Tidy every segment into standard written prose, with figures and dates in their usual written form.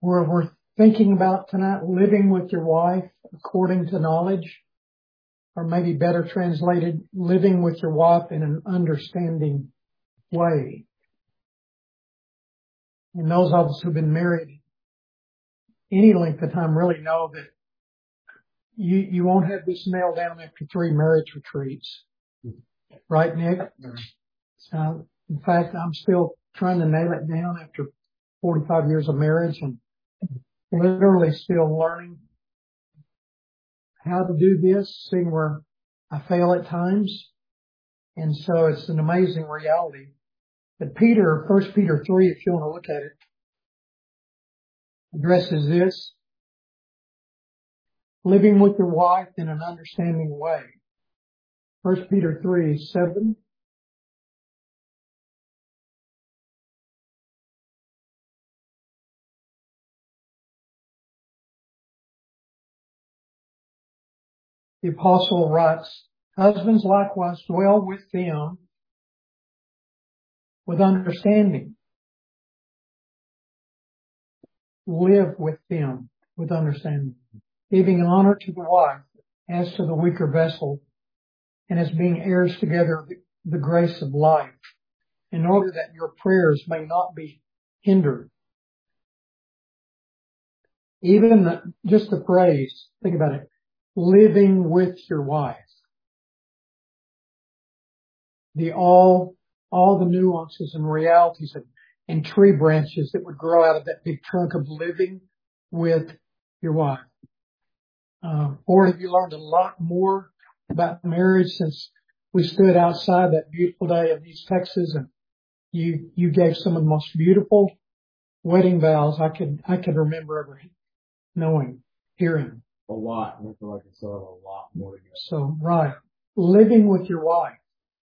we're thinking about tonight living with your wife according to knowledge, or maybe better translated, living with your wife in an understanding way. And those of us who've been married any length of time really know that you won't have this nailed down after 3 marriage retreats. Right, Nick? In fact, I'm still trying to nail it down after 45 years of marriage and literally still learning how to do this, seeing where I fail at times. And so it's an amazing reality. But Peter, 1 Peter 3, if you want to look at it, addresses this. Living with your wife in an understanding way. 1 Peter 3:7. The apostle writes, husbands likewise dwell with them with understanding. Live with them with understanding. Giving honor to the wife as to the weaker vessel, and as being heirs together of the grace of life, in order that your prayers may not be hindered. Even just the phrase, think about it, living with your wife. All the nuances and realities and tree branches that would grow out of that big trunk of living with your wife. Or have you learned a lot more about marriage since we stood outside that beautiful day of East Texas and you gave some of the most beautiful wedding vows I could remember ever hearing. A lot. I feel like I still have a lot more to go. So, right. Living with your wife.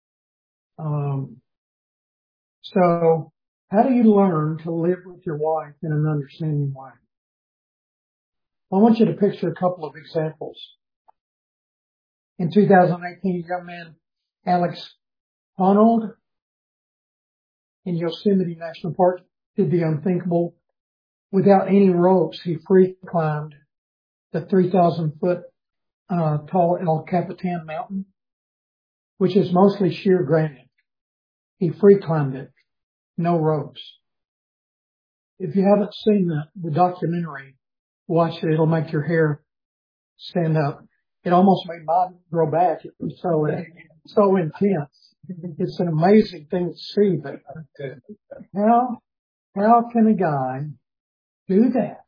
So how do you learn to live with your wife in an understanding way? I want you to picture a couple of examples. In 2018, a young man, Alex Honnold, in Yosemite National Park, did the unthinkable. Without any ropes, he free climbed the 3,000-foot tall El Capitan Mountain, which is mostly sheer granite. He free climbed it, no ropes. If you haven't seen the documentary, watch it. It'll make your hair stand up. It almost made mine grow back. It was so intense. It's an amazing thing to see. But how can a guy do that?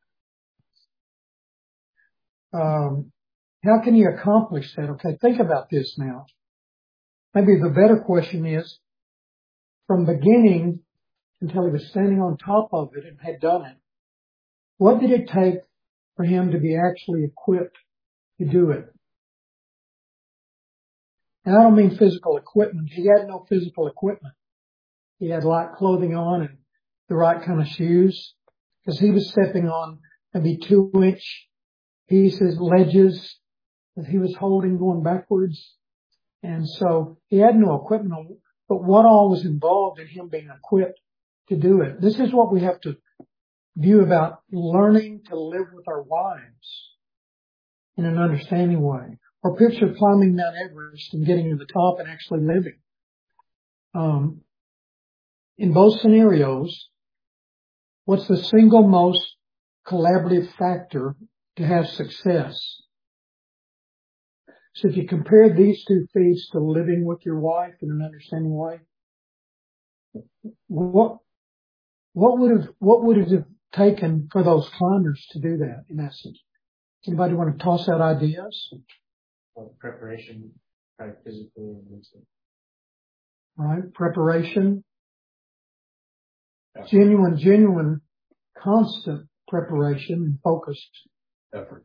How can he accomplish that? Okay, think about this now. Maybe the better question is, from beginning until he was standing on top of it and had done it, what did it take for him to be actually equipped to do it? And I don't mean physical equipment. He had no physical equipment. He had light clothing on and the right kind of shoes, because he was stepping on maybe 2-inch pieces, ledges that he was holding going backwards. And so he had no equipment on, but what all was involved in him being equipped to do it. This is what we have to view about learning to live with our wives in an understanding way. Or picture climbing Mount Everest and getting to the top and actually living. In both scenarios, what's the single most collaborative factor to have success? So if you compare these two feats to living with your wife in an understanding way, what would it have taken for those climbers to do that, in essence? Anybody want to toss out ideas? Well, preparation, right, physically and mentally. Right, preparation. Genuine, constant preparation and focused effort.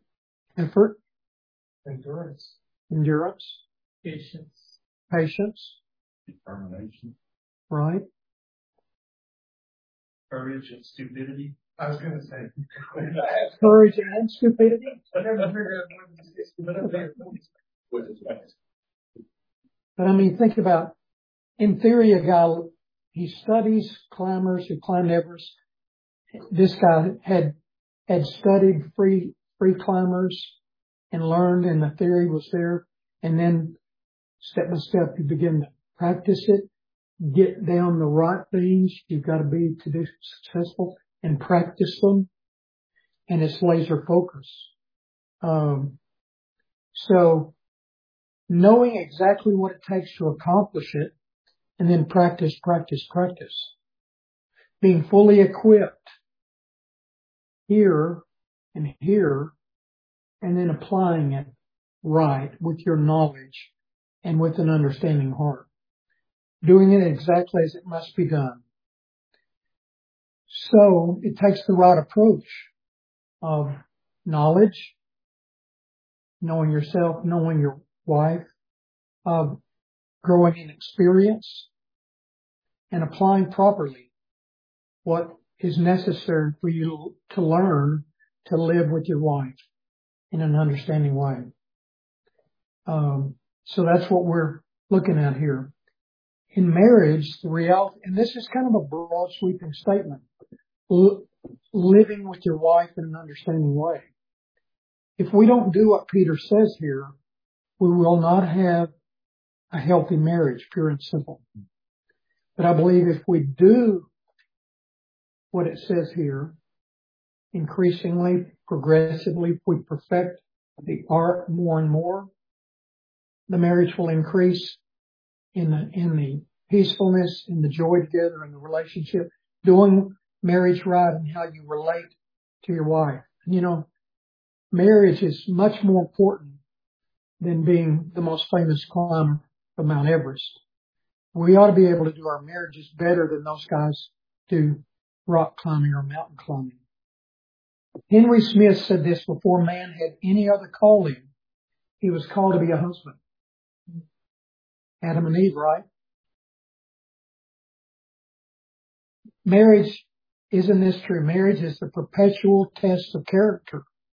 Endurance. Patience. Determination. Right. Courage and stupidity. I was going to say. Courage and stupidity. But I mean, think about, in theory, a guy, he studies climbers who climbed Everest. This guy had had studied free climbers and learned, and the theory was there, and then step by step you begin to practice it, get down the right things you've got to be to be successful, and practice them, and it's laser focus. So knowing exactly what it takes to accomplish it, and then practice. Being fully equipped here and here, and then applying it right with your knowledge and with an understanding heart. Doing it exactly as it must be done. So it takes the right approach of knowledge, knowing yourself, knowing your wife, of growing in experience, and applying properly what is necessary for you to learn to live with your wife in an understanding way. So that's what we're looking at here. In marriage, the reality, and this is kind of a broad sweeping statement, living with your wife in an understanding way. If we don't do what Peter says here, we will not have a healthy marriage, pure and simple. But I believe if we do what it says here, increasingly, progressively, if we perfect the art more and more, the marriage will increase in the peacefulness, in the joy together, in the relationship, doing marriage right and how you relate to your wife. You know, marriage is much more important than being the most famous climber of Mount Everest. We ought to be able to do our marriages better than those guys do rock climbing or mountain climbing. Henry Smith said this: before man had any other calling, he was called to be a husband. Adam and Eve, right? Marriage, isn't this true? Marriage is the perpetual test of character.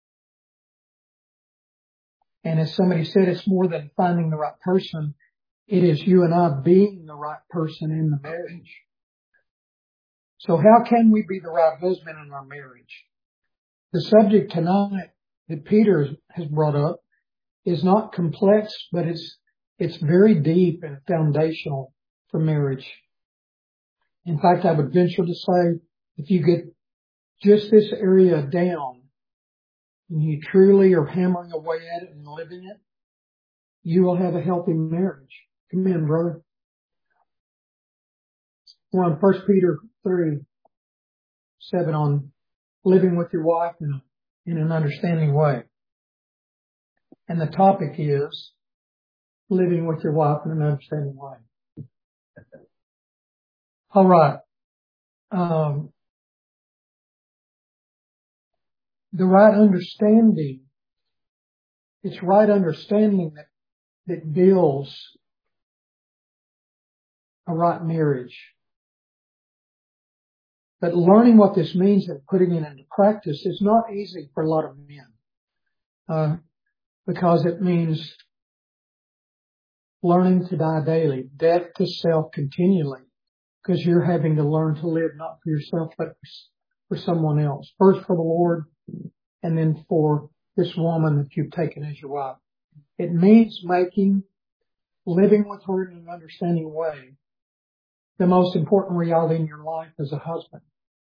And as somebody said, it's more than finding the right person. It is you and I being the right person in the marriage. So how can we be the right husband in our marriage? The subject tonight that Peter has brought up is not complex, but it's very deep and foundational for marriage. In fact, I would venture to say, if you get just this area down and you truly are hammering away at it and living it, you will have a healthy marriage. Come in, brother. We're on 1 Peter 3:7 on living with your wife in an understanding way. And the topic is living with your wife in an understanding way. All right. The right understanding, it's right understanding that builds a right marriage. But learning what this means and putting it into practice is not easy for a lot of men. Because it means learning to die daily, death to self continually, because you're having to learn to live not for yourself, but for someone else. First for the Lord, and then for this woman that you've taken as your wife. It means living with her in an understanding way, the most important reality in your life as a husband.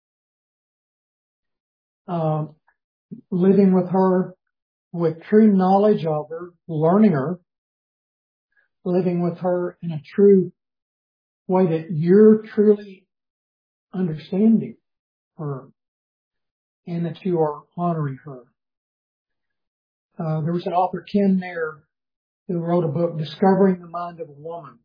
Living with her with true knowledge of her, learning her, living with her in a true way that you're truly understanding her and that you are honoring her. There was an author, Ken Nair, who wrote a book, Discovering the Mind of a Woman.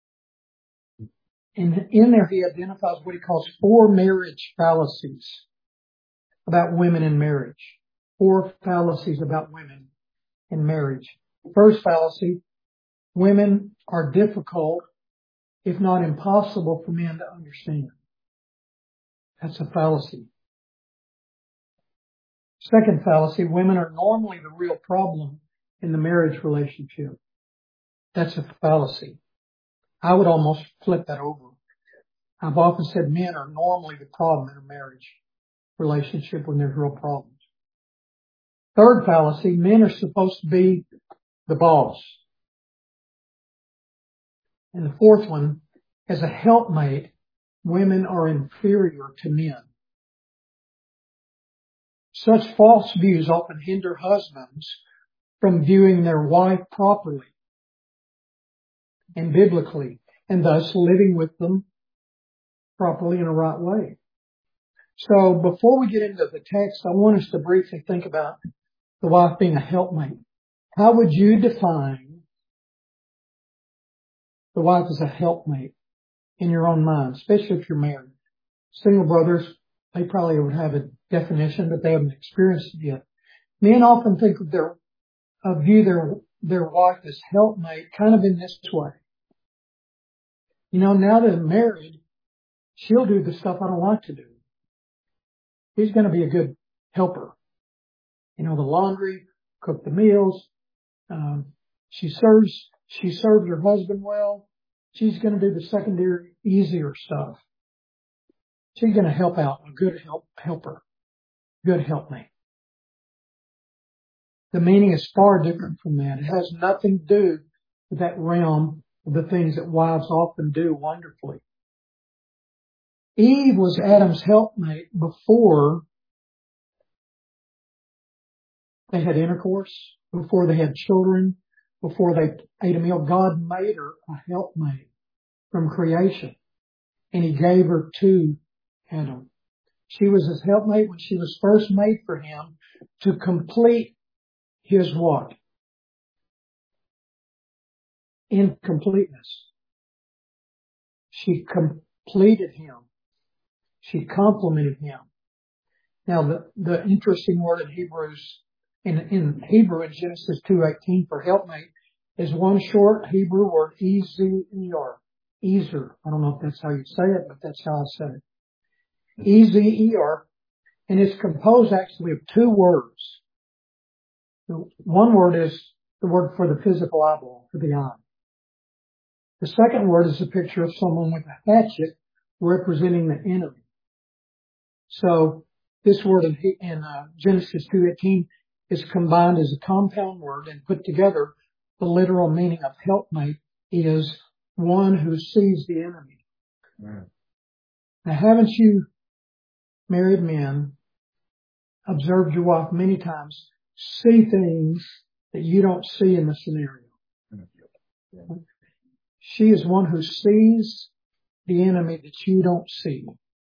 And in there he identifies what he calls 4 marriage fallacies about women in marriage. 4 fallacies about women in marriage. First fallacy: women are difficult, if not impossible, for men to understand. That's a fallacy. Second fallacy: women are normally the real problem in the marriage relationship. That's a fallacy. I would almost flip that over. I've often said men are normally the problem in a marriage relationship when there's real problems. Third fallacy, men are supposed to be the boss. And the fourth one, as a helpmate, women are inferior to men. Such false views often hinder husbands from viewing their wife properly and biblically, and thus living with them properly in a right way. So before we get into the text, I want us to briefly think about the wife being a helpmate. How would you define the wife as a helpmate in your own mind, especially if you're married? Single brothers, they probably would have a definition, but they haven't experienced it yet. Men often think of view their wife as helpmate kind of in this way. You know, now that I'm married, she'll do the stuff I don't like to do. She's going to be a good helper. You know, the laundry, cook the meals. She serves her husband well. She's going to do the secondary, easier stuff. She's going to help out, a good helper, good helpmate. The meaning is far different from that. It has nothing to do with that realm of the things that wives often do wonderfully. Eve was Adam's helpmate before they had intercourse, before they had children, before they ate a meal. God made her a helpmate from creation, and He gave her to Adam. She was his helpmate when she was first made for him to complete his what? Incompleteness. She completed him. She complemented him. Now the interesting word in Hebrews, in Hebrew in Genesis 2:18 for helpmate is one short Hebrew word, ezer. Ezer. I don't know if that's how you say it, but that's how I said it. Ezer, and it's composed actually of two words. One word is the word for the physical eyeball, for the eye. The second word is a picture of someone with a hatchet representing the enemy. So this word in Genesis 2:18 is combined as a compound word and put together. The literal meaning of helpmate is one who sees the enemy. Right. Now, haven't you, married men, observed your wife many times see things that you don't see in the scenario? Yeah. She is one who sees the enemy that you don't see.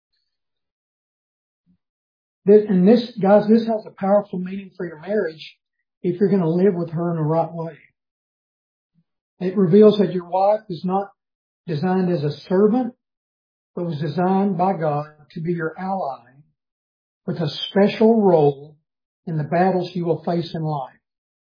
Guys, this has a powerful meaning for your marriage if you're going to live with her in the right way. It reveals that your wife is not designed as a servant, but was designed by God to be your ally with a special role in the battles you will face in life.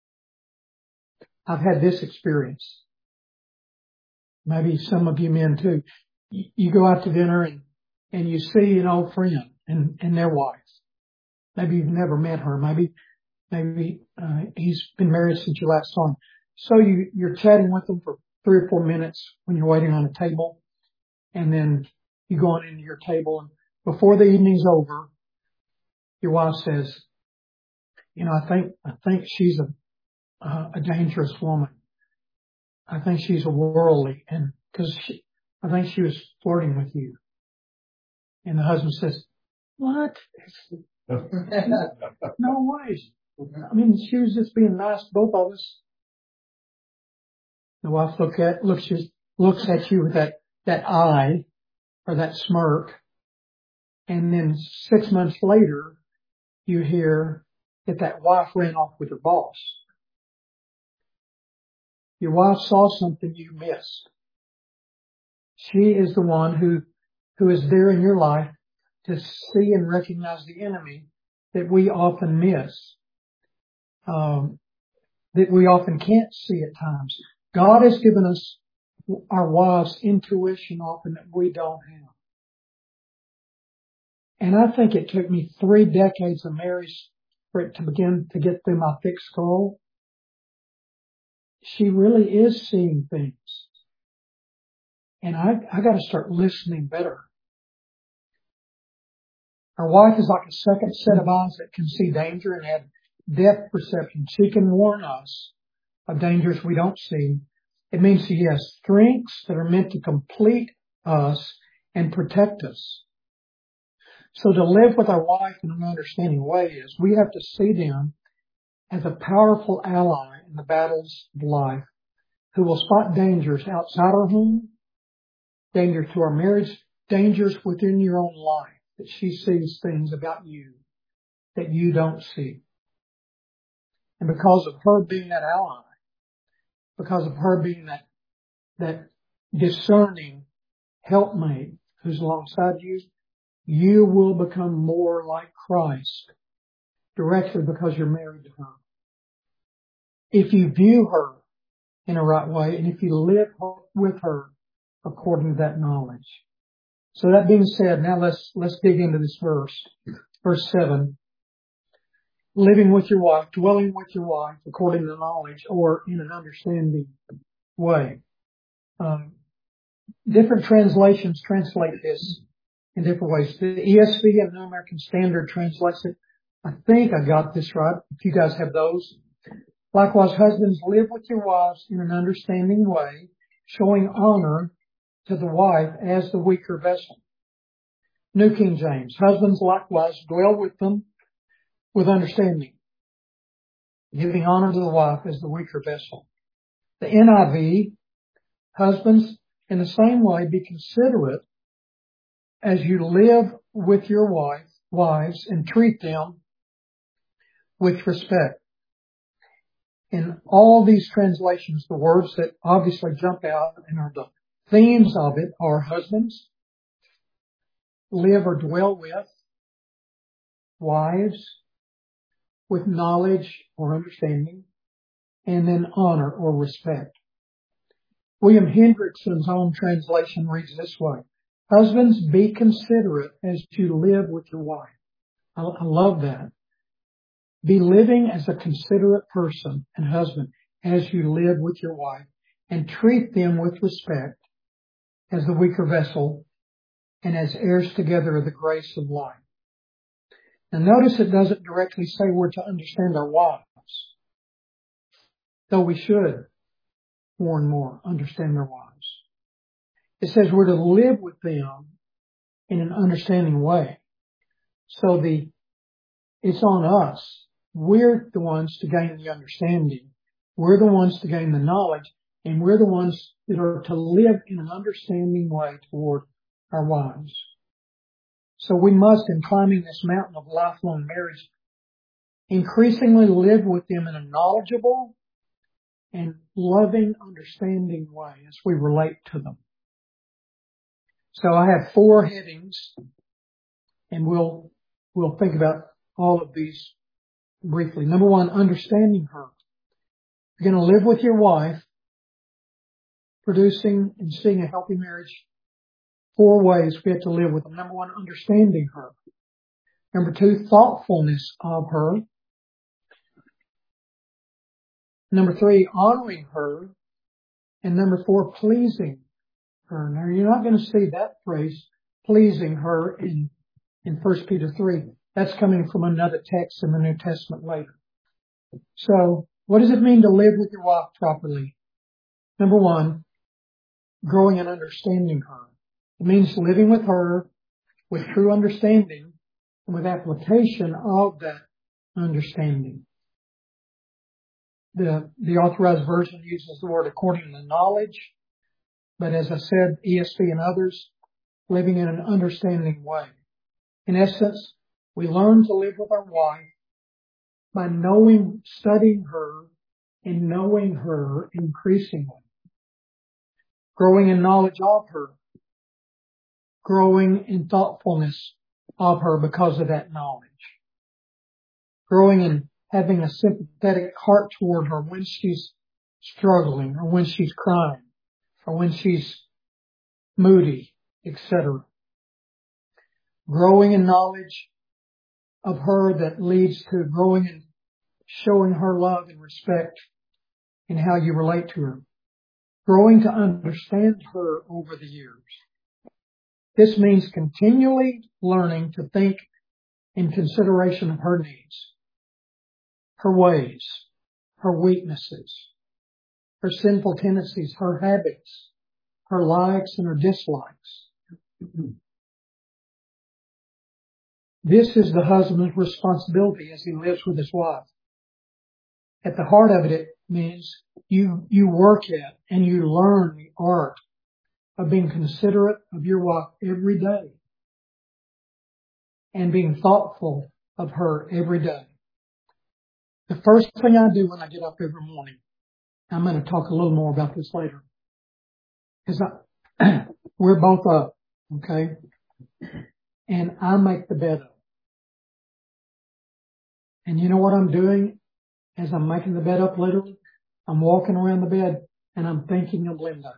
I've had this experience. Maybe some of you men too. You go out to dinner and you see an old friend and their wife. Maybe you've never met her. Maybe he's been married since you last saw him. So you're chatting with them for 3 or 4 minutes when you're waiting on a table, and then you go on into your table, and before the evening's over, your wife says, "You know, I think she's a dangerous woman. I think she's a worldly, and because I think she was flirting with you." And the husband says, "What? No way. I mean, she was just being nice to both of us." The wife looks at you with that eye or that smirk, and then 6 months later, you hear that wife ran off with her boss. Your wife saw something you missed. She is the one who is there in your life to see and recognize the enemy that we often miss, that we often can't see at times. God has given us, our wives, intuition often that we don't have. And I think it took me 3 decades of marriage for it to begin to get through my thick skull. She really is seeing things. And I got to start listening better. Our wife is like a second set of eyes that can see danger and add depth perception. She can warn us of dangers we don't see. It means she has strengths that are meant to complete us and protect us. So to live with our wife in an understanding way is we have to see them as a powerful ally in the battles of life who will spot dangers outside our home, dangers to our marriage, dangers within your own life, that she sees things about you that you don't see. And because of her being that ally, because of her being that discerning helpmate who's alongside you, you will become more like Christ directly because you're married to her. If you view her in a right way and if you live with her according to that knowledge. So that being said, now let's dig into this verse. Verse 7. Living with your wife, dwelling with your wife according to knowledge or in an understanding way. Different translations translate this in different ways. The ESV and New American Standard translates it. I think I got this right. If you guys have those. Likewise, husbands, live with your wives in an understanding way, showing honor to the wife as the weaker vessel. New King James, husbands likewise dwell with them with understanding, giving honor to the wife as the weaker vessel. The NIV, husbands, in the same way, be considerate as you live with your wives and treat them with respect. In all these translations, the words that obviously jump out and are the themes of it are husbands, live or dwell with, wives, with knowledge or understanding, and then honor or respect. William Hendrickson's own translation reads this way. Husbands, be considerate as you live with your wife. I love that. Be living as a considerate person and husband as you live with your wife and treat them with respect as the weaker vessel and as heirs together of the grace of life. Now notice it doesn't directly say we're to understand our wives, though we should more and more understand our wives. It says we're to live with them in an understanding way. So it's on us. We're the ones to gain the understanding. We're the ones to gain the knowledge, and we're the ones that are to live in an understanding way toward our wives. So we must, in climbing this mountain of lifelong marriage, increasingly live with them in a knowledgeable and loving, understanding way as we relate to them. So I have 4 headings, and we'll think about all of these briefly. Number 1, understanding her. You're going to live with your wife, producing and seeing a healthy marriage. 4 ways we have to live with them. Number 1, understanding her. Number 2, thoughtfulness of her. Number 3, honoring her. And number 4, pleasing her. Now, you're not going to see that phrase, pleasing her, in 1 Peter 3. That's coming from another text in the New Testament later. So, what does it mean to live with your wife properly? Number 1, growing and understanding her. It means living with her with true understanding and with application of that understanding. The Authorized Version uses the word according to knowledge, but as I said, ESV and others, living in an understanding way. In essence, we learn to live with our wife by studying her and knowing her increasingly. Growing in knowledge of her. Growing in thoughtfulness of her because of that knowledge. Growing in having a sympathetic heart toward her when she's struggling or when she's crying or when she's moody, etc. Growing in knowledge of her that leads to growing and showing her love and respect in how you relate to her. Growing to understand her over the years. This means continually learning to think in consideration of her needs, her ways, her weaknesses, her sinful tendencies, her habits, her likes and her dislikes. This is the husband's responsibility as he lives with his wife. At the heart of it, it means you work at and you learn the art of being considerate of your wife every day and being thoughtful of her every day. The first thing I do when I get up every morning, I'm going to talk a little more about this later, is we're both up, okay? And I make the bed up. And you know what I'm doing as I'm making the bed up literally? I'm walking around the bed and I'm thinking of Linda.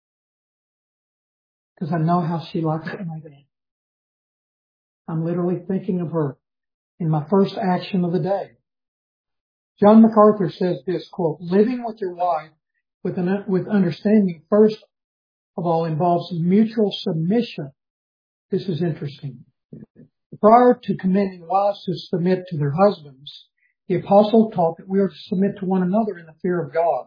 Because I know how she likes it made up. I'm literally thinking of her in my first action of the day. John MacArthur says this, quote, living with your wife with understanding first of all involves mutual submission. This is interesting. Prior to commanding wives to submit to their husbands, the apostle taught that we are to submit to one another in the fear of God.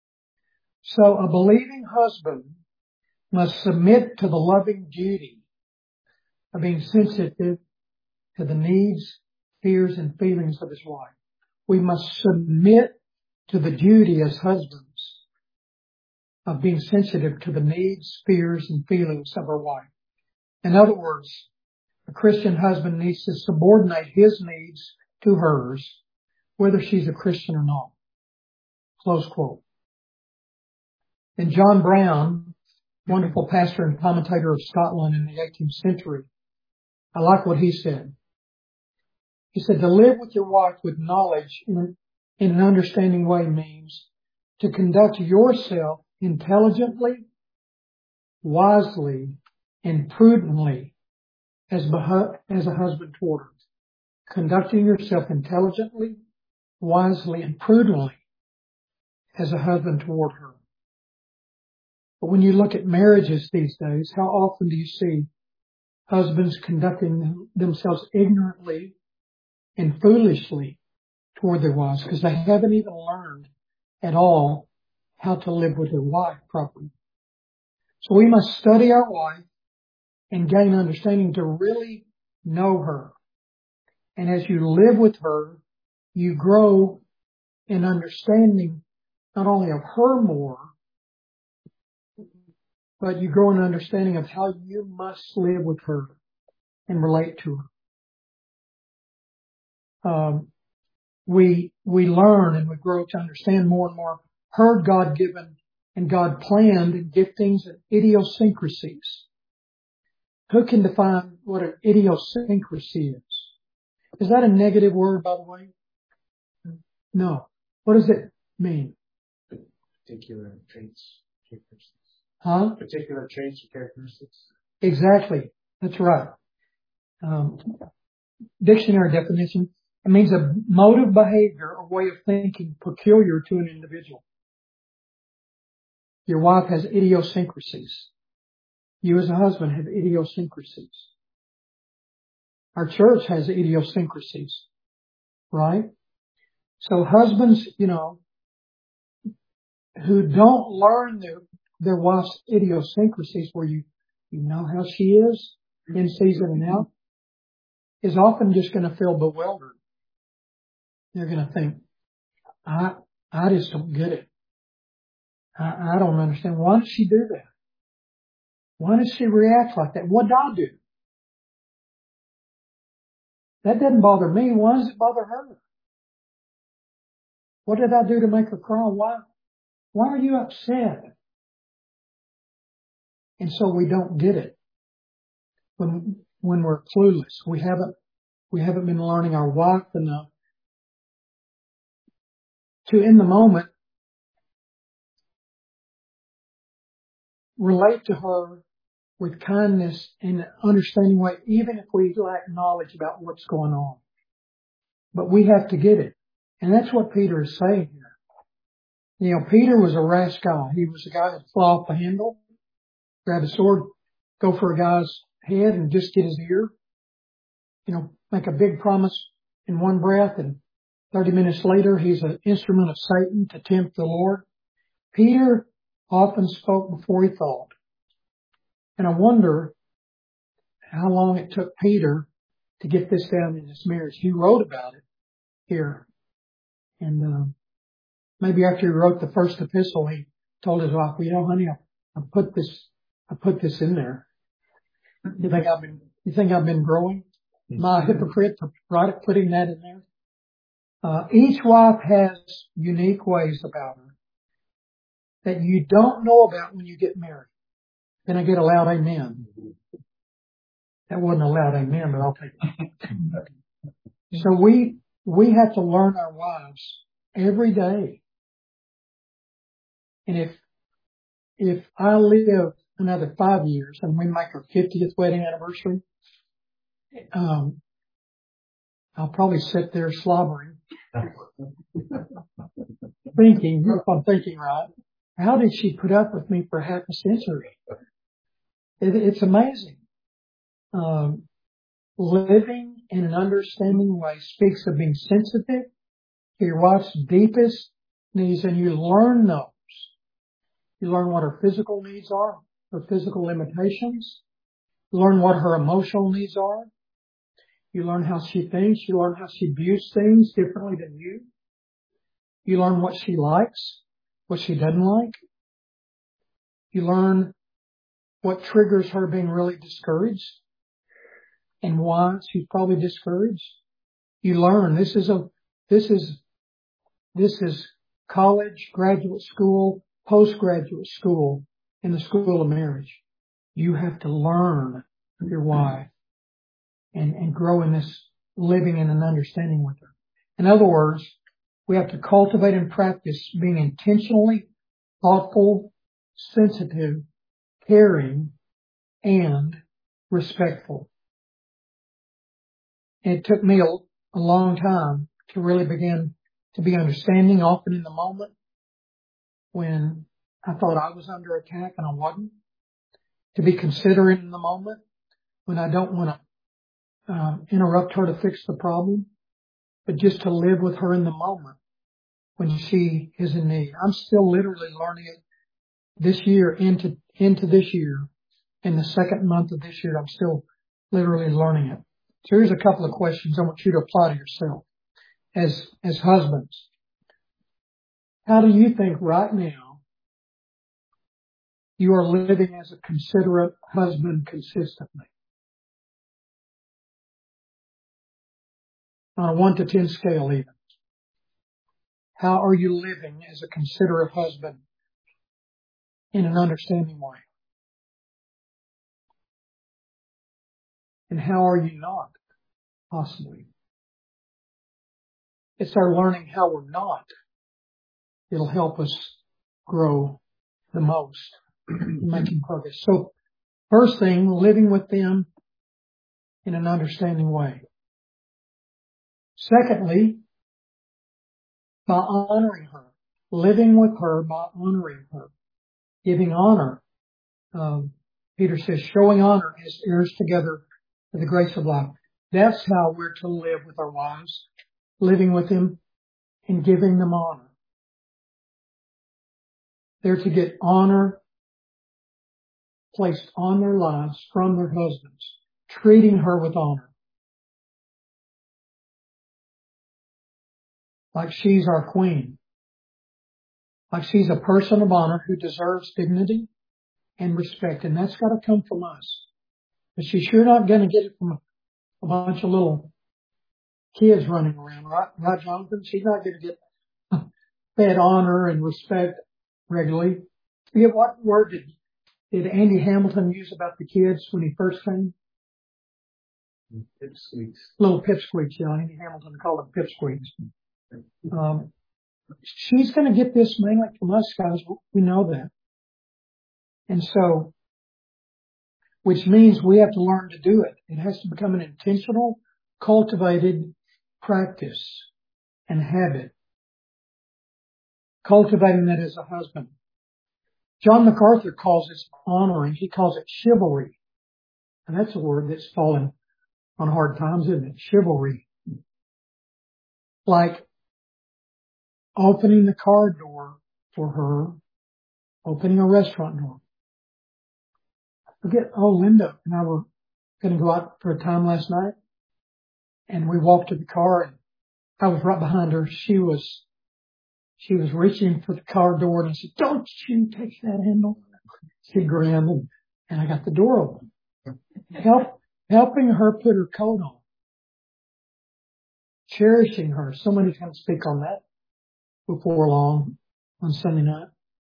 So a believing husband must submit to the loving duty of being sensitive to the needs, fears, and feelings of his wife. We must submit to the duty as husbands of being sensitive to the needs, fears, and feelings of our wife. In other words, a Christian husband needs to subordinate his needs to hers, whether she's a Christian or not. Close quote. And John Brown, wonderful pastor and commentator of Scotland in the 18th century, I like what he said. He said, to live with your wife with knowledge in an understanding way means to conduct yourself intelligently, wisely, and prudently as a husband toward her. Conducting yourself intelligently, wisely, and prudently as a husband toward her. But when you look at marriages these days, how often do you see husbands conducting themselves ignorantly and foolishly toward their wives because they haven't even learned at all how to live with their wife properly. So we must study our wife and gain understanding to really know her. And as you live with her, you grow in understanding not only of her more, but you grow in understanding of how you must live with her and relate to her. We learn and we grow to understand more and more her God-given and God-planned giftings and idiosyncrasies. Who can define what an idiosyncrasy is? Is that a negative word, by the way? No. What does it mean? Particular traits, characteristics. Huh? Particular traits or characteristics. Exactly. That's right. Dictionary definition. It means a mode of behavior or way of thinking peculiar to an individual. Your wife has idiosyncrasies. You as a husband have idiosyncrasies. Our church has idiosyncrasies, right? So husbands, who don't learn their wife's idiosyncrasies, where you know how she is in season and out, is often just going to feel bewildered. They're going to think, I just don't get it. I don't understand. Why does she do that? Why does she react like that? What did I do? That doesn't bother me. Why does it bother her? What did I do to make her cry? Why are you upset? And so we don't get it when we're clueless. We haven't been learning our wife enough to, in the moment, relate to her with kindness and an understanding way, even if we lack knowledge about what's going on. But we have to get it. And that's what Peter is saying here. Peter was a rash guy. He was a guy that fly off the handle, grab a sword, go for a guy's head and just get his ear. Make a big promise in one breath and 30 minutes later, he's an instrument of Satan to tempt the Lord. Peter often spoke before he thought. And I wonder how long it took Peter to get this down in his marriage. He wrote about it here. And maybe after he wrote the first epistle, he told his wife, well, you know, honey, I put this in there. You think I've been growing? Am I a hypocrite for putting that in there? Each wife has unique ways about her that you don't know about when you get married. Then I get a loud amen. That wasn't a loud amen, but I'll take it. So we have to learn our wives every day. And if I live another 5 years and we make our 50th wedding anniversary, I'll probably sit there slobbering, thinking, if I'm thinking right, how did she put up with me for half a century? It's amazing. Living in an understanding way speaks of being sensitive to your wife's deepest needs, and you learn those. You learn what her physical needs are, her physical limitations. You learn what her emotional needs are. You learn how she thinks. You learn how she views things differently than you. You learn what she likes, what she doesn't like. You learn what triggers her being really discouraged and why she's probably discouraged. You learn this is college, graduate school, postgraduate school, in the school of marriage. You have to learn your wife and grow in this living in an understanding with her. In other words, we have to cultivate and practice being intentionally thoughtful, sensitive, caring, and respectful. And it took me a long time to really begin to be understanding, often in the moment when I thought I was under attack and I wasn't. To be considerate in the moment when I don't want to interrupt her to fix the problem, but just to live with her in the moment when she is in need. I'm still literally learning it this year into this year. In the second month of this year, I'm still literally learning it. So here's a couple of questions I want you to apply to yourself as husbands. How do you think right now you are living as a considerate husband consistently? On a 1 to 10 scale even. How are you living as a considerate husband in an understanding way? And how are you not, possibly? It's our learning how we're not. It'll help us grow the most, making progress. So, first thing, living with them in an understanding way. Secondly, by honoring her. Living with her by honoring her. Giving honor. Peter says, showing honor as heirs together for the grace of life. That's how we're to live with our wives. Living with them and giving them honor. They're to get honor placed on their lives from their husbands. Treating her with honor. Like she's our queen. Like she's a person of honor who deserves dignity and respect. And that's got to come from us. But she's sure not going to get it from a bunch of little kids running around, right, Jonathan? She's not going to get fed honor and respect regularly. Forget what word did Andy Hamilton use about the kids when he first came? Pipsqueaks. Little pipsqueaks, yeah. Andy Hamilton called them pipsqueaks. She's going to get this mainly from us, guys. We know that. And so, which means we have to learn to do it. It has to become an intentional, cultivated practice and habit. Cultivating that as a husband. John MacArthur calls it honoring. He calls it chivalry. And that's a word that's fallen on hard times, isn't it? Chivalry. Like opening the car door for her, opening a restaurant door. Linda and I were going to go out for a time last night, and we walked to the car, and I was right behind her. She was reaching for the car door, and I said, "Don't you take that handle." She grinned, and I got the door open, helping her put her coat on, cherishing her. Somebody's going to speak on that before long on Sunday night.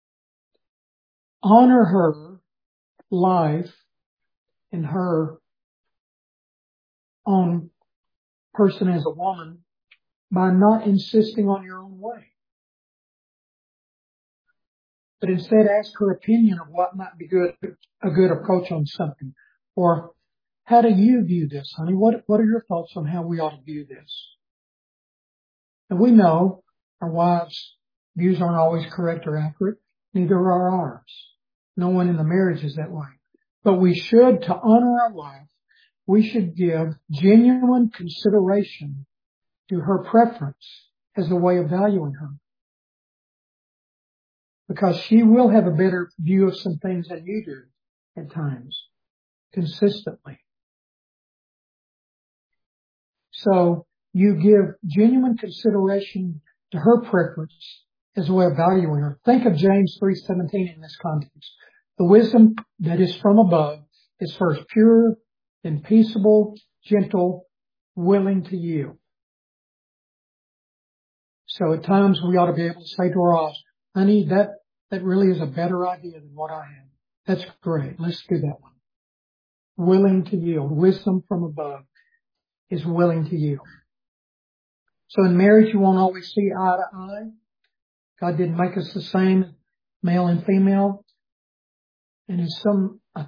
Honor her life and her own person as a woman by not insisting on your own way, but instead ask her opinion of what might be a good approach on something. Or, how do you view this, honey? What are your thoughts on how we ought to view this? And we know our wives' views aren't always correct or accurate. Neither are ours. No one in the marriage is that way. But we should, to honor our wife, we should give genuine consideration to her preference as a way of valuing her. Because she will have a better view of some things than you do at times, consistently. So you give genuine consideration to her preference as a way of valuing her. Think of James 3:17 in this context. The wisdom that is from above is first pure, then peaceable, gentle, willing to yield. So at times we ought to be able to say to our wives, "Honey, that really is a better idea than what I have. That's great. Let's do that one." Willing to yield. Wisdom from above is willing to yield. So in marriage, you won't always see eye to eye. God didn't make us the same, male and female. And I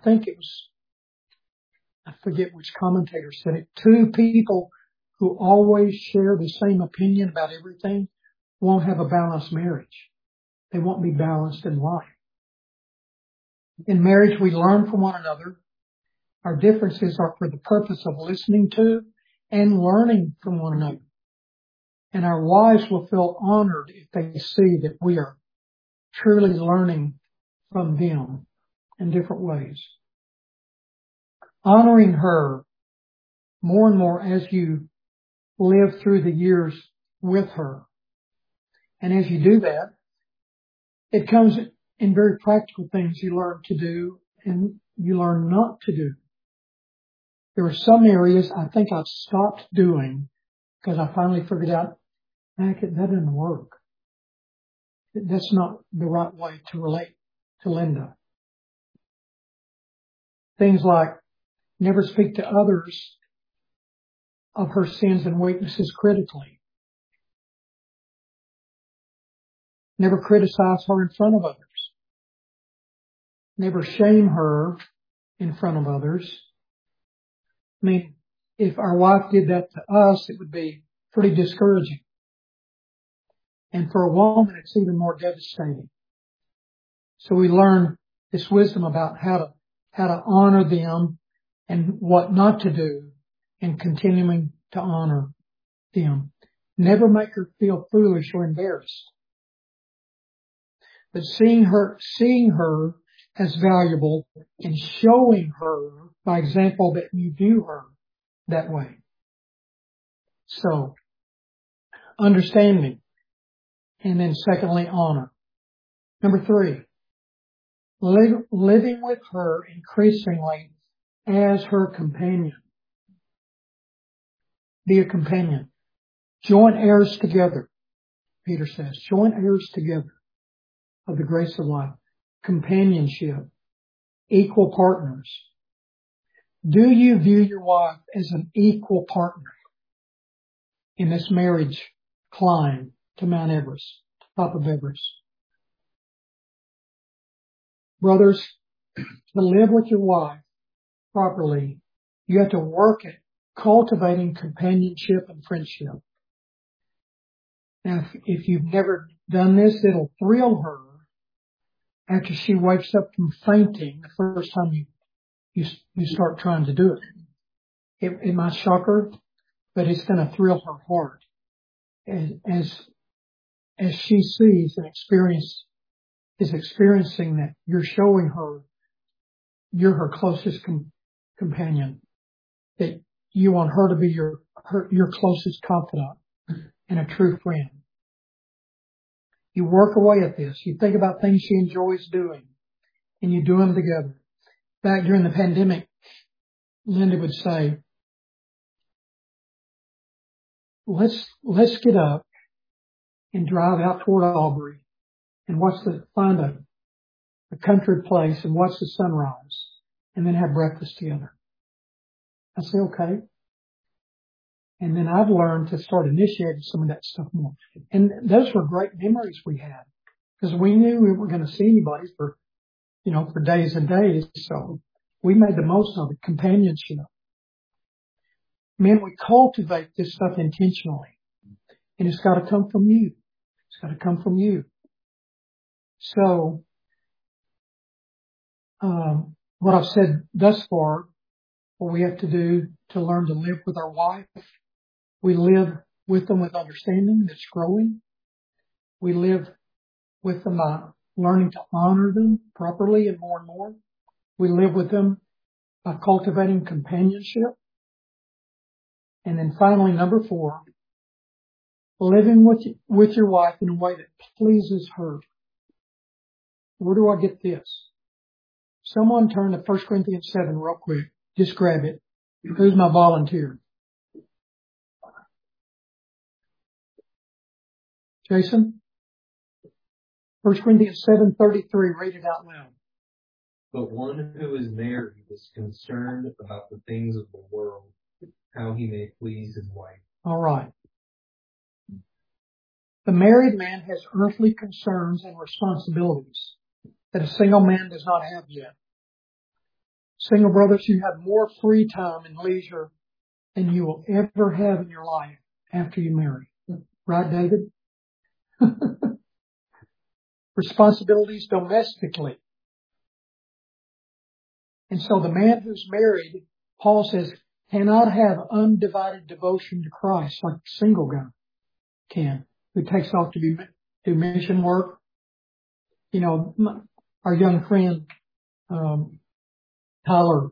forget which commentator said it, two people who always share the same opinion about everything won't have a balanced marriage. They won't be balanced in life. In marriage, we learn from one another. Our differences are for the purpose of listening to and learning from one another. And our wives will feel honored if they see that we are truly learning from them in different ways. Honoring her more and more as you live through the years with her. And as you do that, it comes in very practical things you learn to do and you learn not to do. There are some areas I think I've stopped doing because I finally figured out that doesn't work. That's not the right way to relate to Linda. Things like never speak to others of her sins and weaknesses critically. Never criticize her in front of others. Never shame her in front of others. I mean, if our wife did that to us, it would be pretty discouraging. And for a woman, it's even more devastating. So we learn this wisdom about how to honor them and what not to do and continuing to honor them. Never make her feel foolish or embarrassed. But seeing her as valuable and showing her by example that you view her that way. So, understanding. And then secondly, honor. Number 3, living with her increasingly as her companion. Be a companion. Joint heirs together, Peter says. Joint heirs together of the grace of life. Companionship. Equal partners. Do you view your wife as an equal partner in this marriage climb to Mount Everest, top of Everest? Brothers, to live with your wife properly, you have to work at cultivating companionship and friendship. Now, if you've never done this, it'll thrill her after she wakes up from fainting the first time you start trying to do it. It might shock her, but it's going to thrill her heart as as she sees and is experiencing that you're showing her you're her closest companion, that you want her to be your closest confidant and a true friend. You work away at this. You think about things she enjoys doing, and you do them together. Back during the pandemic, Linda would say, let's get up and drive out toward Aubrey and find a country place and watch the sunrise and then have breakfast together. I say, okay. And then I've learned to start initiating some of that stuff more. And those were great memories we had because we knew we weren't going to see anybody for days and days. So we made the most of it, companionship. Men, we cultivate this stuff intentionally, and it's got to come from you. It's got to come from you. So, what I've said thus far, what we have to do to learn to live with our wife, we live with them with understanding that's growing. We live with them by learning to honor them properly and more. We live with them by cultivating companionship. And then finally, number 4, living with your wife in a way that pleases her. Where do I get this? Someone turn to 1 Corinthians 7 real quick. Just grab it. Who's my volunteer? Jason? 1 Corinthians 7:33. Read it out loud. But one who is married is concerned about the things of the world, how he may please his wife. All right. The married man has earthly concerns and responsibilities that a single man does not have yet. Single brothers, you have more free time and leisure than you will ever have in your life after you marry. Right, David? Responsibilities domestically. And so the man who's married, Paul says, cannot have undivided devotion to Christ like a single guy can, who takes off to do mission work. Our young friend, Tyler,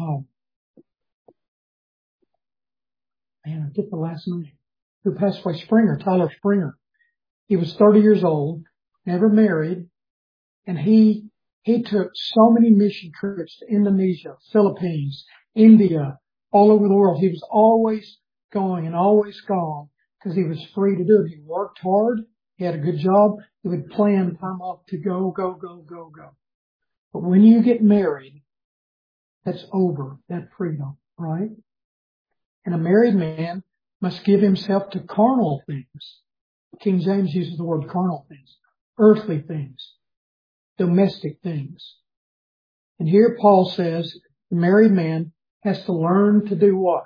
I get the last name, who passed away, Tyler Springer. He was 30 years old, never married, and he took so many mission trips to Indonesia, Philippines, India, all over the world. He was always going and always gone because he was free to do it. He worked hard. He had a good job. He would plan time off to go. But when you get married, that's over, that freedom, right? And a married man must give himself to carnal things. King James uses the word carnal things, earthly things, domestic things. And here Paul says the married man has to learn to do what?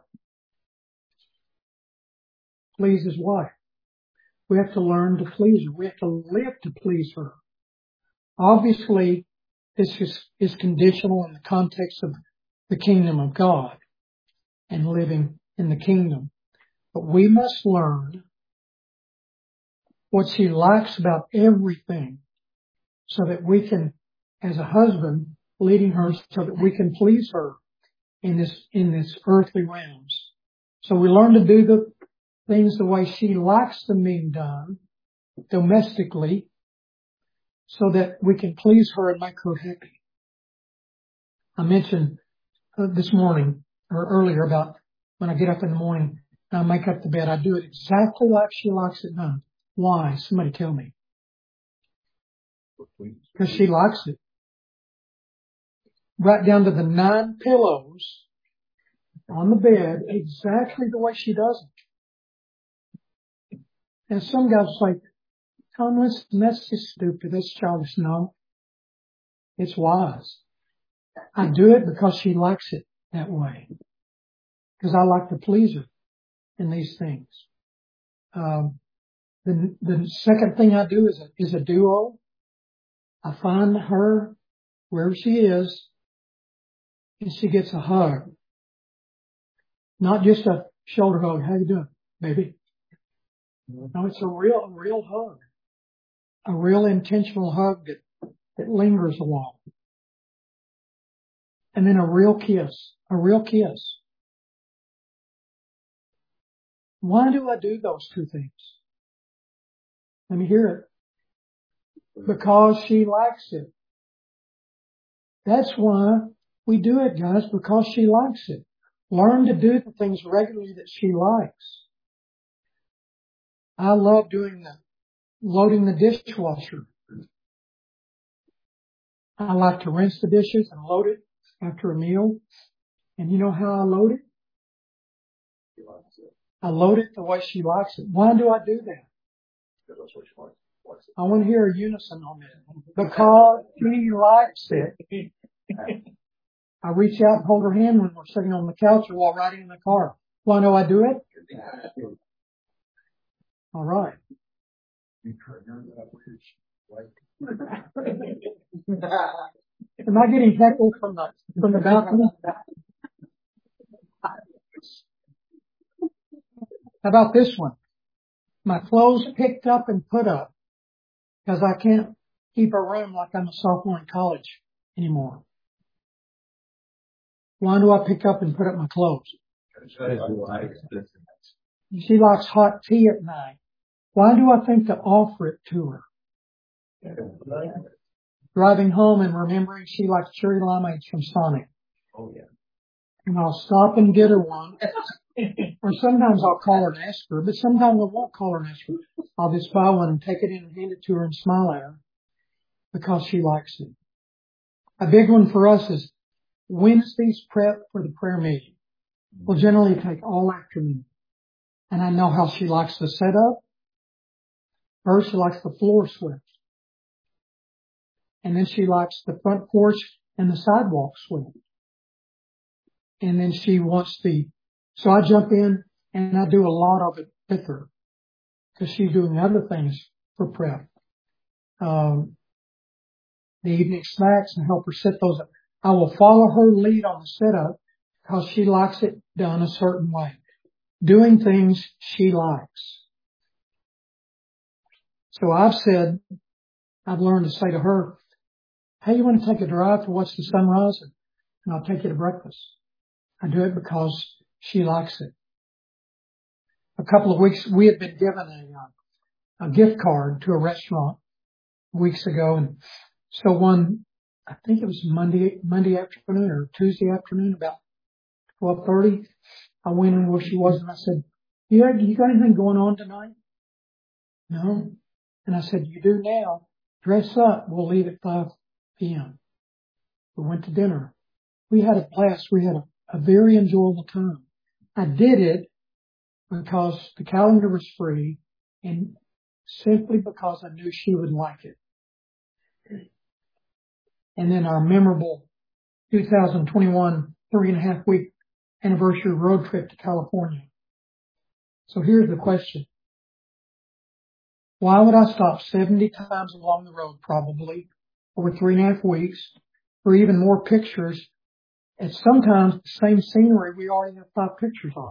Please his wife. We have to learn to please her. We have to live to please her. Obviously, this is conditional in the context of the kingdom of God and living in the kingdom. But we must learn what she likes about everything so that we can, as a husband, leading her so that we can please her in this earthly realms. So we learn to do the things the way she likes them being done domestically so that we can please her and make her happy. I mentioned this morning or earlier about when I get up in the morning and I make up the bed, I do it exactly like she likes it done. Why? Somebody tell me. Because she likes it. Right down to the 9 pillows on the bed, exactly the way she does it. And some guys say, Tom, listen, that's just stupid. That's childish. No, it's wise. I do it because she likes it that way. Because I like to please her in these things. The second thing I do is a duo. I find her wherever she is, and she gets a hug. Not just a shoulder hug. How you doing, baby? No, it's a real hug. a real intentional hug that lingers a while. And then a real kiss. Why do I do those two things? Let me hear it. Because she likes it. That's why we do it, guys, because she likes it. Learn to do the things regularly that she likes. I love loading the dishwasher. I like to rinse the dishes and load it after a meal. And you know how I load it? I load it the way she likes it. Why do I do that? I want to hear a unison on this. Because she likes it. I reach out and hold her hand when we're sitting on the couch or while riding in the car. Why do I do it? All right. Am I getting heckled from the balcony? How about this one? My clothes picked up and put up because I can't keep a room like I'm a sophomore in college anymore. Why do I pick up and put up my clothes? She likes hot tea at night. Why do I think to offer it to her? Driving home and remembering she likes cherry limeades from Sonic. Oh, yeah. And I'll stop and get her one. Or sometimes I'll call her and ask her, but sometimes I won't call her and ask her. I'll just buy one and take it in and hand it to her and smile at her because she likes it. A big one for us is Wednesday's prep for the prayer meeting. We'll generally take all afternoon. And I know how she likes the setup. First, she likes the floor swept. And then she likes the front porch and the sidewalk swept. And then she wants so I jump in and I do a lot of it with her because she's doing other things for prep. The evening snacks and help her set those up. I will follow her lead on the setup because she likes it done a certain way. Doing things she likes. So I've learned to say to her, hey, you want to take a drive to watch the sunrise? And I'll take you to breakfast. I do it because she likes it. A couple of weeks, we had been given a gift card to a restaurant weeks ago. And so I think it was Monday afternoon or Tuesday afternoon, about 12:30. I went in where she was and I said, you got anything going on tonight? No. And I said, you do now. Dress up. We'll leave at 5 p.m. We went to dinner. We had a blast. We had a very enjoyable time. I did it because the calendar was free and simply because I knew she would like it. And then our memorable 2021 3.5 week anniversary road trip to California. So here's the question. Why would I stop 70 times along the road probably over 3.5 weeks for even more pictures? And sometimes the same scenery we already have 5 pictures of.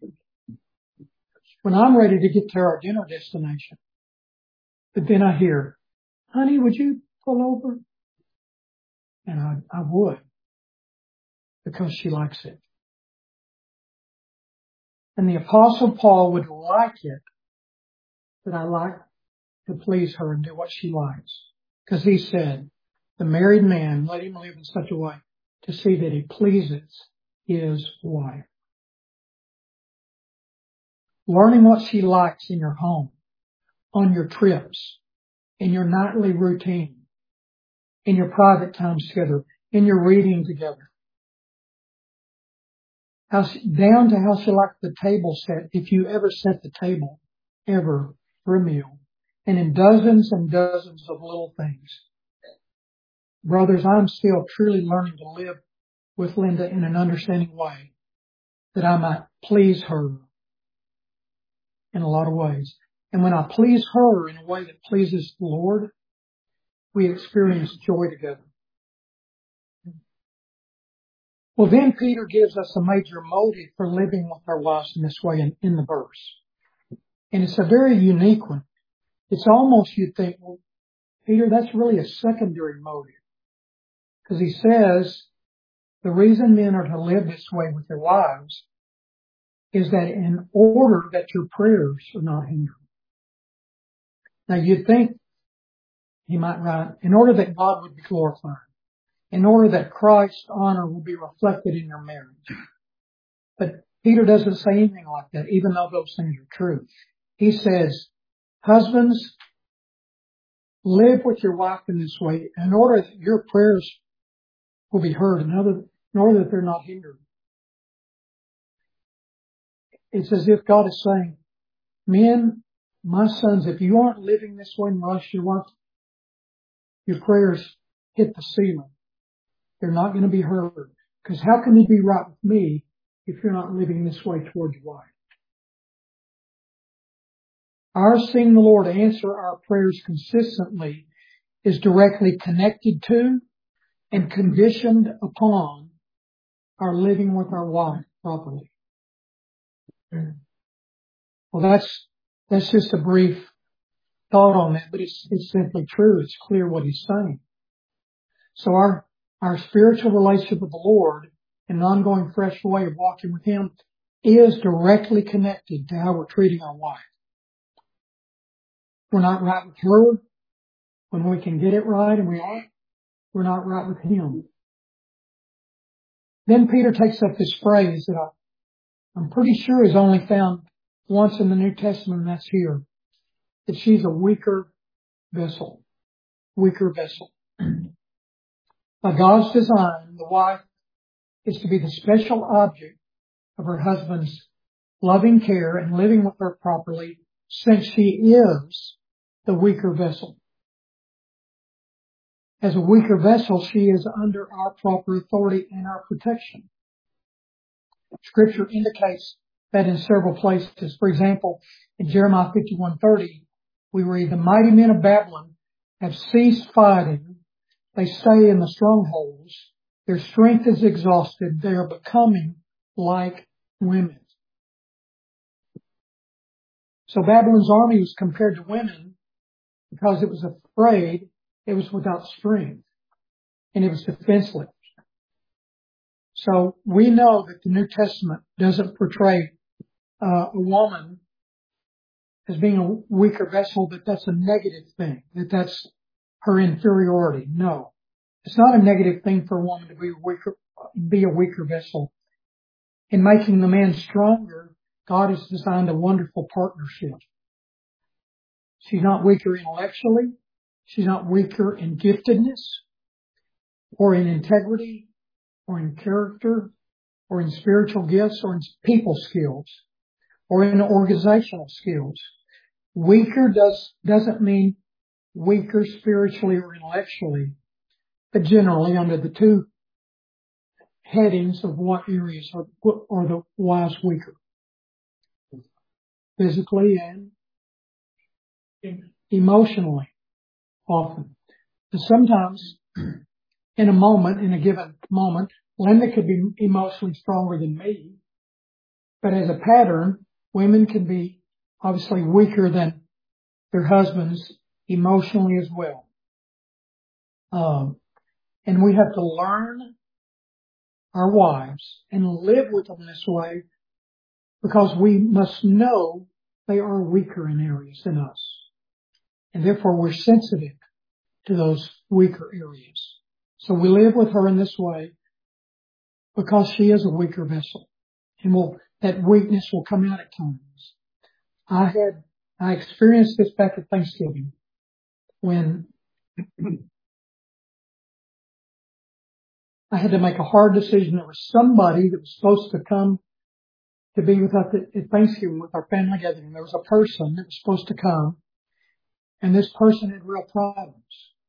When I'm ready to get to our dinner destination, but then I hear, honey, would you pull over? And I would, because she likes it. And the Apostle Paul would like it that I like to please her and do what she likes. Because he said, the married man, let him live in such a way to see that he pleases his wife. Learning what she likes in your home, on your trips, in your nightly routine, in your private times together, in your reading together. Down to how she liked the table set, if you ever set the table, ever, for a meal. And in dozens and dozens of little things. Brothers, I'm still truly learning to live with Linda in an understanding way that I might please her in a lot of ways. And when I please her in a way that pleases the Lord, we experience joy together. Well, then Peter gives us a major motive for living with our wives in this way in the verse. And it's a very unique one. It's almost, you'd think, well, Peter, that's really a secondary motive. Because he says the reason men are to live this way with their wives is that in order that your prayers are not hindered. Now you'd think he might write, in order that God would be glorified, in order that Christ's honor will be reflected in your marriage. But Peter doesn't say anything like that, even though those things are true. He says, husbands, live with your wife in this way in order that your prayers will be heard, in order that they're not hindered. It's as if God is saying, men, my sons, if you aren't living this way in your wife, your prayers hit the ceiling. They're not going to be heard. Because how can you be right with me if you're not living this way towards your wife? Our seeing the Lord answer our prayers consistently is directly connected to and conditioned upon our living with our wife properly. Well, that's just a brief thought on that, but it's simply true. It's clear what he's saying. So our spiritual relationship with the Lord and an ongoing fresh way of walking with Him is directly connected to how we're treating our wife. We're not right with her when we can get it right, and we aren't. We're not right with Him. Then Peter takes up this phrase that I'm pretty sure is only found once in the New Testament, and that's here. That she's a weaker vessel. Weaker vessel. By God's design, the wife is to be the special object of her husband's loving care and living with her properly, since she is the weaker vessel. As a weaker vessel, she is under our proper authority and our protection. Scripture indicates that in several places. For example, in Jeremiah 51:30, we read, the mighty men of Babylon have ceased fighting. They stay in the strongholds. Their strength is exhausted. They are becoming like women. So Babylon's army was compared to women because it was afraid, it was without strength, and it was defenseless. So we know that the New Testament doesn't portray a woman as being a weaker vessel, that that's a negative thing, that that's her inferiority. No. It's not a negative thing for a woman to be a weaker vessel. In making the man stronger, God has designed a wonderful partnership. She's not weaker intellectually. She's not weaker in giftedness or in integrity or in character or in spiritual gifts or in people skills or in organizational skills. Weaker doesn't mean weaker spiritually or intellectually, but generally under the two headings of what areas are the wise weaker. Physically and emotionally, often. And sometimes, in a given moment, Linda could be emotionally stronger than me, but as a pattern, women can be obviously weaker than their husbands emotionally as well. And we have to learn our wives and live with them this way because we must know they are weaker in areas than us. And therefore we're sensitive to those weaker areas. So we live with her in this way because she is a weaker vessel. And that weakness will come out at times. I experienced this back at Thanksgiving when I had to make a hard decision. There was somebody that was supposed to come to be with us at Thanksgiving with our family gathering. There was a person that was supposed to come, and this person had real problems.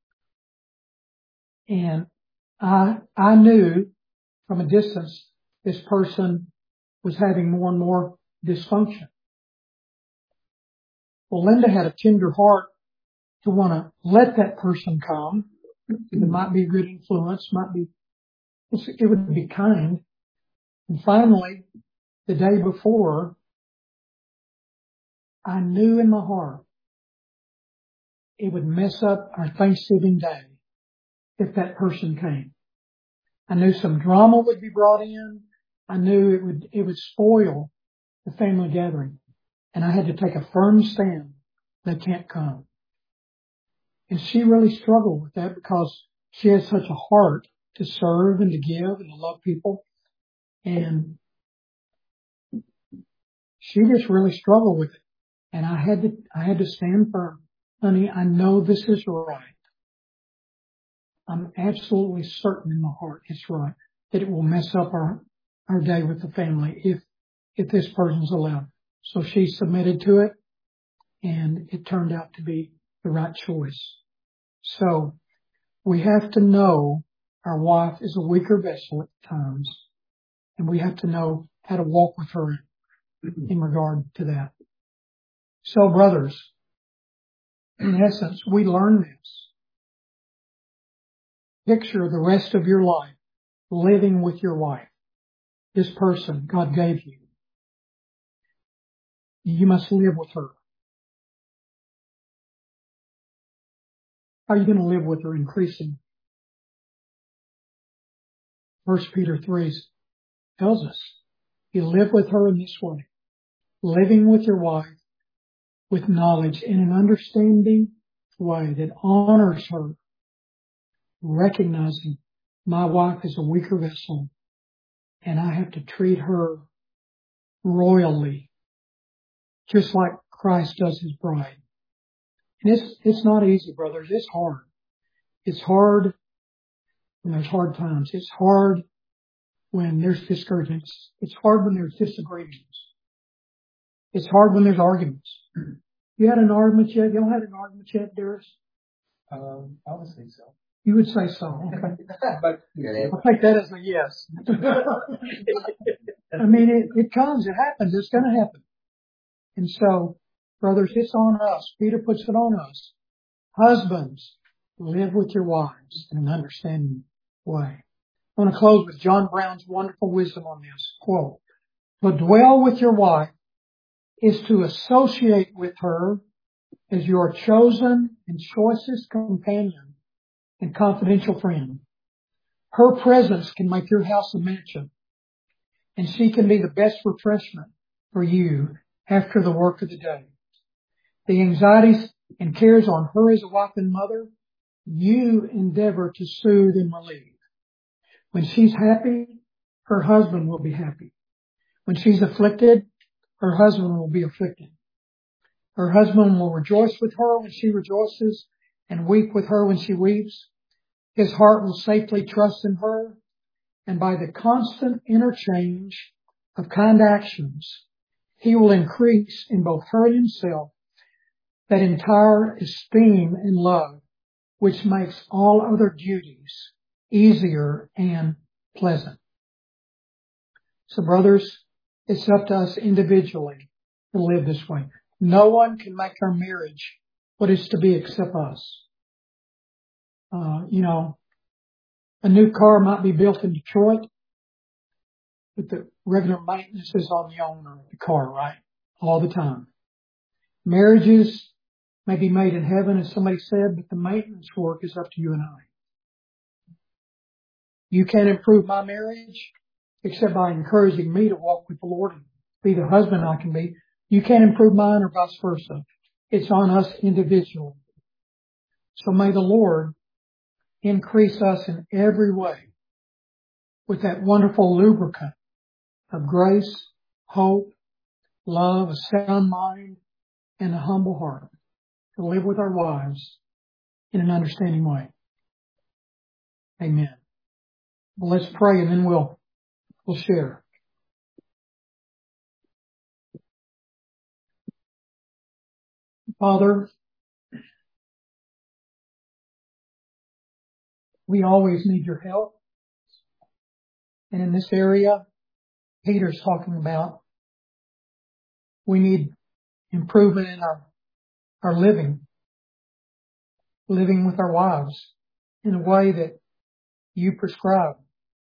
And I knew from a distance this person was having more and more dysfunction. Well, Linda had a tender heart to want to let that person come. It might be a good influence, it would be kind. And finally, the day before, I knew in my heart, it would mess up our Thanksgiving day if that person came. I knew some drama would be brought in. I knew it would spoil the family gathering. And I had to take a firm stand. They can't come. And she really struggled with that because she has such a heart to serve and to give and to love people. And she just really struggled with it. And I had to stand firm. Honey, I know this is right. I'm absolutely certain in my heart it's right, that it will mess up our day with the family if this person's allowed. So she submitted to it, and it turned out to be the right choice. So we have to know our wife is a weaker vessel at times, and we have to know how to walk with her in regard to that. So brothers, in essence, we learn this. Picture the rest of your life living with your wife. This person God gave you. You must live with her. How are you going to live with her increasing? 1 Peter 3 tells us you live with her in this way. Living with your wife with knowledge in an understanding way that honors her. Recognizing my wife is a weaker vessel and I have to treat her royally, just like Christ does his bride. And it's not easy, brothers. It's hard. It's hard when there's hard times. It's hard when there's discouragements. It's hard when there's disagreements. It's hard when there's arguments. You had an argument yet? You don't had an argument yet, Darius? I would say so. You would say so. Okay. But I'll take that as a yes. I mean, it comes. It happens. It's going to happen. And so, brothers, it's on us. Peter puts it on us. Husbands, live with your wives in an understanding way. I want to close with John Brown's wonderful wisdom on this. Quote, to dwell with your wife is to associate with her as your chosen and choicest companion and confidential friend. Her presence can make your house a mansion, and she can be the best refreshment for you after the work of the day. The anxieties and cares on her as a wife and mother, you endeavor to soothe and relieve. When she's happy, her husband will be happy. When she's afflicted, her husband will be afflicted. Her husband will rejoice with her when she rejoices and weep with her when she weeps. His heart will safely trust in her, and by the constant interchange of kind actions, he will increase in both her and himself that entire esteem and love which makes all other duties easier and pleasant. So brothers, it's up to us individually to live this way. No one can make our marriage what it's to be except us. A new car might be built in Detroit, but the regular maintenance is on the owner of the car, right? All the time. Marriages may be made in heaven, as somebody said, but the maintenance work is up to you and I. You can't improve my marriage except by encouraging me to walk with the Lord and be the husband I can be. You can't improve mine or vice versa. It's on us individually. So may the Lord increase us in every way with that wonderful lubricant of grace, hope, love, a sound mind, and a humble heart to live with our wives in an understanding way. Amen. Well, let's pray and then we'll share. Father, we always need your help. And in this area, Peter's talking about we need improvement in our living with our wives in a way that you prescribe.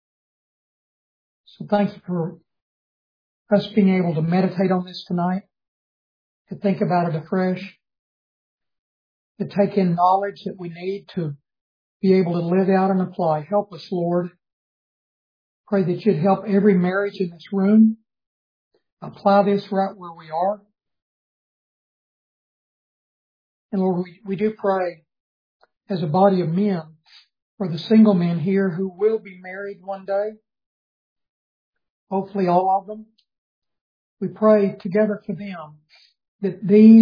So thank you for us being able to meditate on this tonight, to think about it afresh. to take in knowledge that we need to be able to live out and apply. Help us, Lord. Pray that you'd help every marriage in this room apply this right where we are. And Lord, we do pray as a body of men for the single men here who will be married one day. Hopefully all of them. We pray together for them that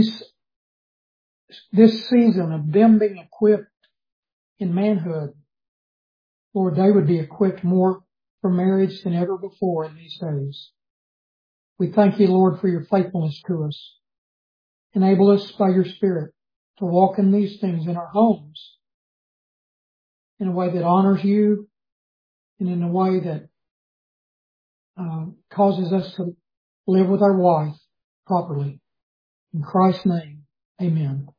this season of them being equipped in manhood, Lord, they would be equipped more for marriage than ever before in these days. We thank you, Lord, for your faithfulness to us. Enable us by your Spirit to walk in these things in our homes in a way that honors you and in a way that causes us to live with our wife properly. In Christ's name, amen.